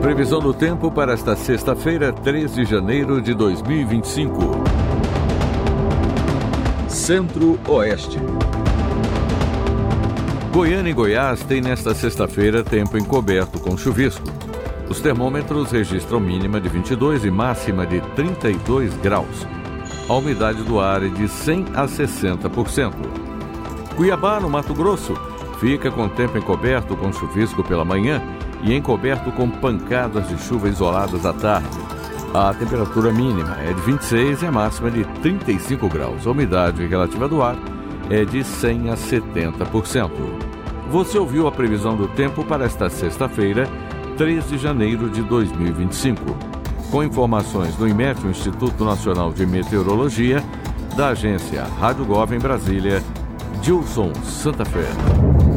Previsão do tempo para esta sexta-feira, 3 de janeiro de 2025. Centro-Oeste. Goiânia e Goiás têm nesta sexta-feira tempo encoberto com chuvisco. Os termômetros registram mínima de 22 e máxima de 32 graus. A umidade do ar é de 100 a 60%. Cuiabá, no Mato Grosso, fica com tempo encoberto com chuvisco pela manhã e encoberto com pancadas de chuva isoladas à tarde. A temperatura mínima é de 26 e a máxima de 35 graus. A umidade relativa do ar é de 100 a 70%. Você ouviu a previsão do tempo para esta sexta-feira, 3 de janeiro de 2025. Com informações do IMET, o Instituto Nacional de Meteorologia, da agência Rádio Gov em Brasília, Gilson Santa Fé.